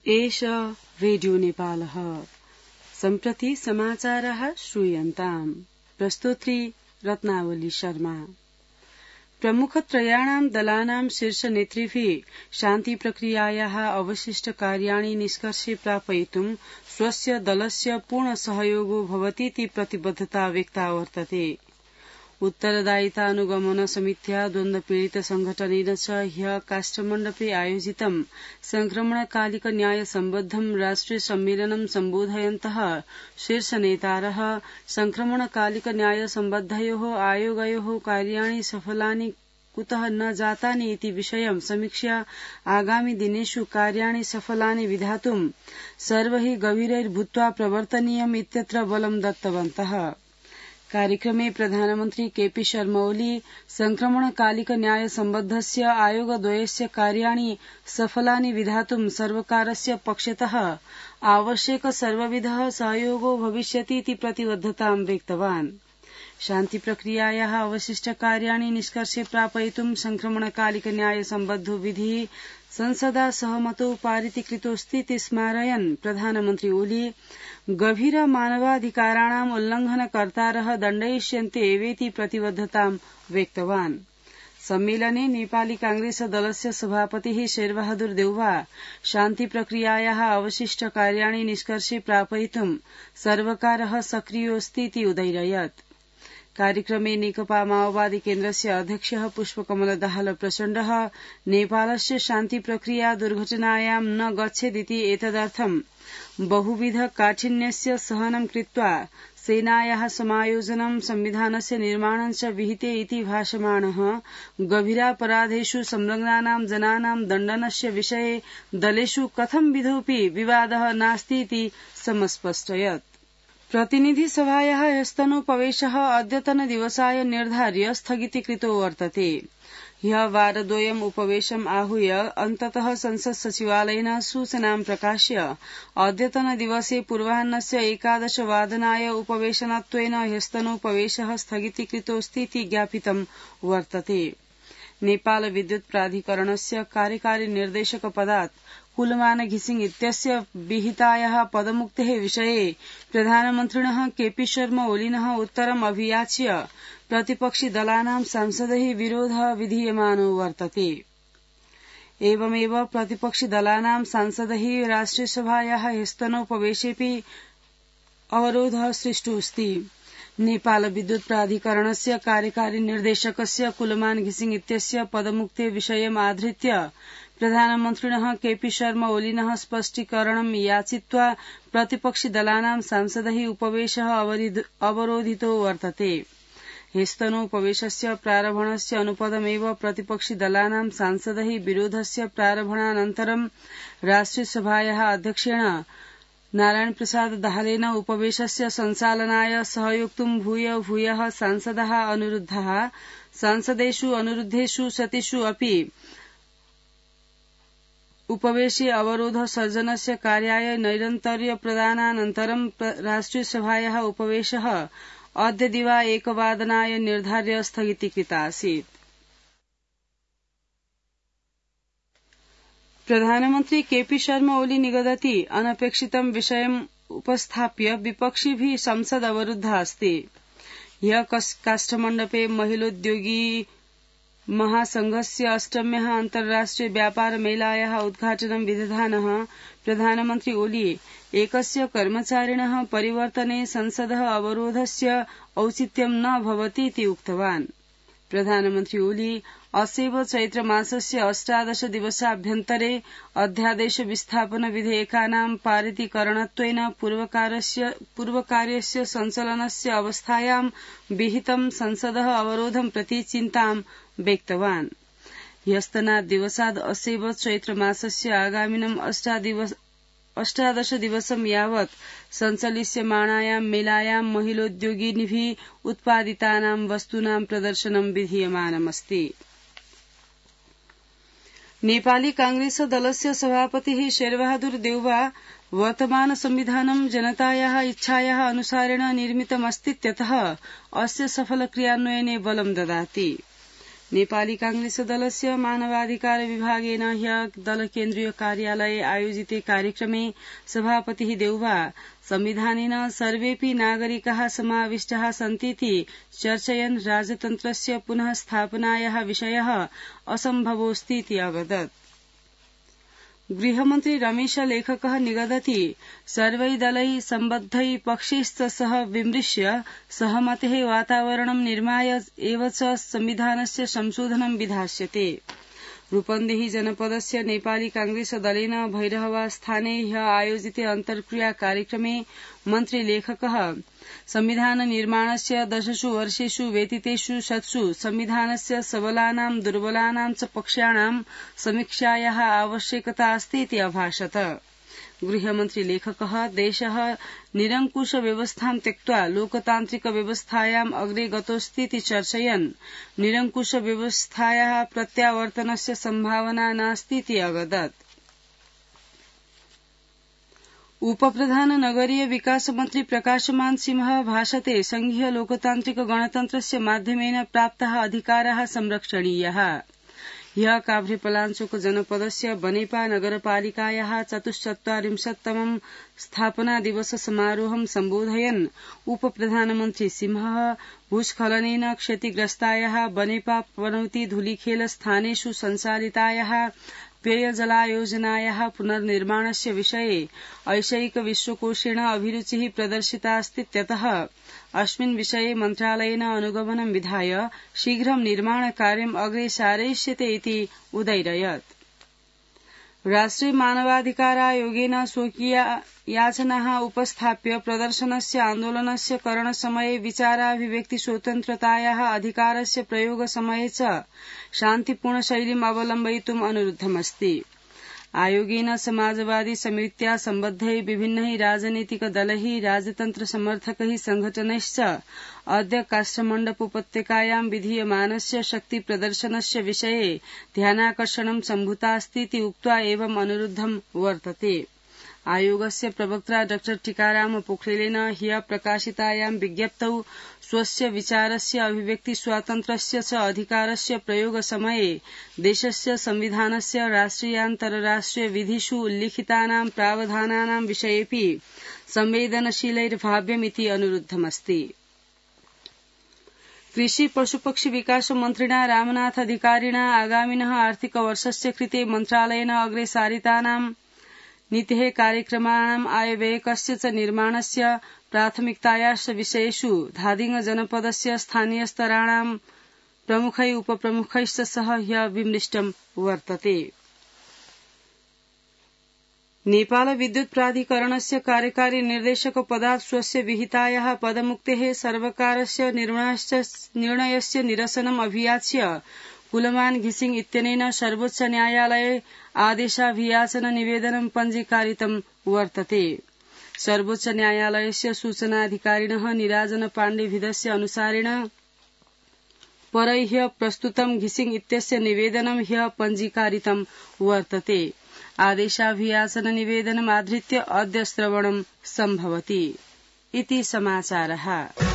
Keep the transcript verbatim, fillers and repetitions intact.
एष रेडियो नेपालः सम्प्रति समाचारः श्रूयन्ताम् प्रस्तोत्री रत्नावली शर्मा। प्रमुखत्रयाणां दलानां शीर्षनेतृभिः शान्तिप्रक्रियायाः अवशिष्टकार्याणि निष्कर्षे प्रापयितुं स्वस्य दलस्य पूर्णसहयोगो भवतीति प्रतिबद्धता व्यक्ता वर्तते। उत्तरदायितानुगमन समित्या द्वन्द्वपीडित संघटनेन च ह्यः काष्ठमण्डपे आयोजितं संक्रमणकालिक न्याय सम्बद्धं राष्ट्रिय सम्मेलनं सम्बोधयन्तः शीर्षनेतारः संक्रमणकालिक न्याय सम्बद्धयोः आयोगयोः कार्याणि सफलानि कुतः न जातानि इति विषयं समीक्ष्य आगामि दिनेषु कार्याणि सफलानि विधातुं सर्वैः गभीरैर्भूत्वा प्रवर्तनीयम् इत्यत्र बलं दत्तवन्तः। कार्यक्रमे प्रधानमन्त्री केपी शर्मा ओली संक्रमणकालिक न्याय सम्बद्धस्य आयोगद्वयस्य कार्याणि सफलानि विधातुं सर्वकारस्य पक्षतः आवश्यक सर्वविधः सहयोगो भविष्यतीति प्रतिबद्धतां व्यक्तवान्। शान्तिप्रक्रियायाः अवशिष्टकार्याणि निष्कर्षे प्रापयितुं संक्रमणकालिक न्याय सम्बद्धो विधिः संसदा सहमतो पारितीकृतोऽस्तीति स्मारयन् प्रधानमन्त्री ओली गभीर मानवाधिकाराणाम् उल्लंघनकर्तारः दण्डयिष्यन्ते एवेति प्रतिबद्धतां व्यक्तवान्। सम्मेलने नेपाली कांग्रेस दलस्य सभापतिः शेरबहादुर देउवा शान्तिप्रक्रियायाः अवशिष्टकार्याणि निष्कर्षे प्रापयितुं सर्वकारः सक्रियोऽस्तीति उदैरयत्। कार्यक्रमे नेकपा माओवादी केन्द्रस्य अध्यक्षः पुष्पकमल दाहाल प्रचण्डः नेपालस्य शान्तिप्रक्रिया दुर्घटनायां न गच्छेदिति एतदर्थं बहुविध काठिन्यस्य सहनं कृत्वा सेनायाः समायोजनं संविधानस्य निर्माणं च विहिते इति भाषमाणः गभीरापराधेषु संलग्नानां जनानां दण्डनस्य विषये दलेषु कथं विधोऽपि विवादः नास्तीति समस्पष्टयत्। प्रतिनिधिसभायाः ह्यस्तनोपवेशः अद्यतनदिवसाय निर्धार्य स्थगितीकृतो वर्तते। ह्यः वारद्वयम् उपवेशम् आहूय अन्ततः संसत् सचिवालयेन सूचनां प्रकाश्य अद्यतनदिवसे पूर्वाह्नस्य एकादशवादनाय उपवेशनत्वेन ह्यस्तनोपवेशः स्थगितीकृतोऽस्तीति ज्ञापितं वर्तते। नेपाल विद्युत् प्राधिकरणस्य कार्यकारी निर्देशक पदात् कुलमान घिसिङ इत्यस्य विहितायाः पदमुक्तेः विषये प्रधानमन्त्रिणः केपी शर्मा ओलिनः उत्तरम् अभियाच्य प्रतिपक्षि दलानां सांसदैः विरोधः विधीयमानो वर्तते। एवमेव प्रतिपक्षि दलानां सांसदैः राष्ट्रियसभायाः ह्यस्तनोपवेशेऽपि अवरोधः सृष्टोऽस्ति। नेपाल विद्युत् प्राधिकरणस्य कार्यकारी निर्देशकस्य कुलमान घिसिङ इत्यस्य पदमुक्ते विषयम् आधृत्य प्रधानमन्त्रिणः केपी शर्मा ओलिनः स्पष्टीकरणं याचित्वा प्रतिपक्षि दलानां सांसदैः उपवेशः अवरोधितो वर्तते। ह्यस्तनोपवेशस्य प्रारम्भणस्य अनुपदमेव प्रतिपक्षि दलानां सांसदैः विरोधस्य प्रारम्भणानन्तरं राष्ट्रियसभायाः अध्यक्षेण नारायण प्रसाद दाहालेन उपवेशस्य सञ्चालनाय सहयोक्तुं भूय भूयः सांसदाः अनुरुद्धाः। सांसदेषु अनुरुद्धेषु सतिषु अपि उपवेशे अवरोध सर्जनस्य कार्याय नैरन्तर्य प्रदानानन्तरं राष्ट्रियसभायाः उपवेशः अद्य दिवा एकवादनाय निर्धार्य स्थगितीकृतासीत्। प्रधानमन्त्री केपी शर्मा ओली निगदति अनपेक्षितं विषयम् उपस्थाप्य विपक्षिभिः संसद अवरुद्धा अस्ति। ह्यः काष्ठमण्डपे महिलोद्योगी महासंघस्य अष्टम्याः अन्ताराष्ट्रिय व्यापार मेलायाः उद्घाटनं विदधानः प्रधानमन्त्री ओली एकस्य कर्मचारिणः परिवर्तने संसदः अवरोधस्य औचित्यं न भवतीति उक्तवान्। प्रधानमन्त्री ओली असेव चैत्रमासस्य अष्टादश दिवसाभ्यन्तरे अध्यादेश विस्थापन विधेयकानां पारितीकरणत्वेन पूर्वकार्यस्य पूर्वकार्यस्य सञ्चालनस्य अवस्थायां विहितं संसदः अवरोधं प्रति चिन्तां व्यक्तवान्। ह्यस्तनात् दिवसाद् असेव चैत्रमासस्य आगामिनम् अष्टादश दिवसं यावत् सञ्चलिष्यमाणायां मेलायां महिलोद्योगिनीभिः उत्पादितानां वस्तूनां प्रदर्शनं विधीयमानमस्ति। नेपाली कांग्रेस दलस्य सभापतिः शेरबहादुर देउवा वर्तमान संविधानं जनतायाः इच्छायाः अनुसारेण निर्मितमस्तीत्यतः अस्य सफल क्रियान्वयने बलं ददाति। नेपाली कांग्रेस दलस्य मानवाधिकार विभागेन ह्य दल केन्द्रीय कार्यालये आयोजिते कार्यक्रमे सभापतिः देउवा संविधानेन सर्वेऽपि नागरिकाः समाविष्टाः सन्तीति चर्चयन् राजतन्त्रस्य पुनः स्थापनायाः विषयः असम्भवोऽस्तीति अवदत्। गृहमन्त्री रमेश लेखकः निगदति सर्वै दलै सम्बद्धै पक्षैश्च सह विमृश्य सहमतेः वातावरणं निर्माय एव च संविधानस्य संशोधनं विधास्यते। रूपन्देही जनपदस्य नेपाली कांग्रेस दलेन भैरहवा स्थाने ह्य आयोजिते अन्तर्क्रिया कार्यक्रमे मन्त्री लेखकः संविधान निर्माणस्य दशसु वर्षेषु व्यतीतेषु शतसु संविधानस्य सबलानां दुर्बलानां च पक्षाणां समीक्षायाः आवश्यकता अस्ति इति अभाषत। गृहमन्त्री लेखकः देशः निरङ्कुश व्यवस्थां त्यक्त्वा लोकतान्त्रिक व्यवस्थायाम् अग्रे गतोऽस्तीति चर्चयन् निरङ्कुश व्यवस्थायाः प्रत्यावर्तनस्य सम्भावना नास्तीति अवदत्। उपप्रधान नगरीय विकास मन्त्री प्रकाशमान सिंह भाषते संघीय लोकतान्त्रिक गणतन्त्रस्य माध्यमेन प्राप्ताः अधिकाराः संरक्षणीयाः। ह्यः काभ्रेपलाञ्चोक जनपदस्य बनेपा नगरपालिकायाः चतुश्चत्वारिंशत्तमं स्थापना दिवस समारोहं सम्बोधयन् उपप्रधानमन्त्री सिंहः भूस्खलनेन क्षतिग्रस्तायाः बनेपा पनौती धुलीखेल स्थानेषु सञ्चालितायाः पेयजलायोजनायाः पुनर्निर्माणस्य विषये ऐषयिक विश्वकोशेन अभिरुचिः प्रदर्शितास्तीत्यतः अस्मिन् विषये मन्त्रालयेन अनुगमनं विधाय शीघ्रं निर्माणकार्यम् अग्रे सारयिष्यते इति उदैरयत्। राष्ट्रिय मानवाधिकारायोगेन स्वकीय याचनाः उपस्थाप्य प्रदर्शनस्य आन्दोलनस्य करणसमये विचाराभिव्यक्ति स्वतन्त्रतायाः अधिकारस्य प्रयोगसमये च शान्तिपूर्णशैलीम् अवलम्बयितुम् अनुरुद्धमस्ति। आयोगेन समाजवादी समित्या सम्बद्धैः विभिन्नैः राजनीतिकदलैः राजतन्त्र समर्थकैः संघटनैश्च अद्य काष्ठमण्डप उपत्यकायां विधीयमानस्य शक्ति प्रदर्शनस्य विषये ध्यानाकर्षणं सम्भूतास्तीति उक्त्वा एवम् अनुरुद्धं वर्तते। आयोगस्य प्रवक्ता डॉ टीकाराम पोखरेलेन ह्यः प्रकाशितायां विज्ञप्तौ स्वस्य विचारस्य अभिव्यक्ति स्वातन्त्र्यस्य च अधिकारस्य प्रयोगसमये देशस्य संविधानस्य राष्ट्रियान्तरराष्ट्रिय विधिषु उल्लिखितानां प्रावधानानां विषयेऽपि संवेदनशीलैर्भाव्यमिति अनुरुद्धमस्ति। कृषि पशुपक्षी विकास मन्त्रिणा रामनाथ अधिकारिणा आगामिनः आर्थिकवर्षस्य कृते मन्त्रालयेन अग्रे सारितानां नीतेः कार्यक्रमाणाम् आयव्ययकस्य च निर्माणस्य प्राथमिकतायाश्च विषयेषु धादिङ जनपदस्य स्थानीयस्तराणां प्रमुखैः उपप्रमुखैश्च सह ह्यः विमृष्टं वर्तते। नेपाल विद्युत प्राधिकरणस्य कार्यकारी निर्देशक पदात् स्वस्य विहितायाः पदमुक्तेः सर्वकारस्य निर्णयस्य निरसनम् अभियाच्य कुलमान घिसिङ इत्यनेन सर्वोच्च न्यायालये आदेशाभियाचन निवेदनं पञ्जीकारितं वर्तते। सर्वोच्च न्यायालयस्य सूचनाधिकारिणः निराजन पाण्डेभिदस्य अनुसारेण परैः ह्यः प्रस्तुतं घिसिङ इत्यस्य निवेदनं ह्यः पञ्जीकारितं वर्तते। आदेशाभियाचन निवेदनमाधृत्य अद्य श्रवणं सम्भवति इति समाचारः।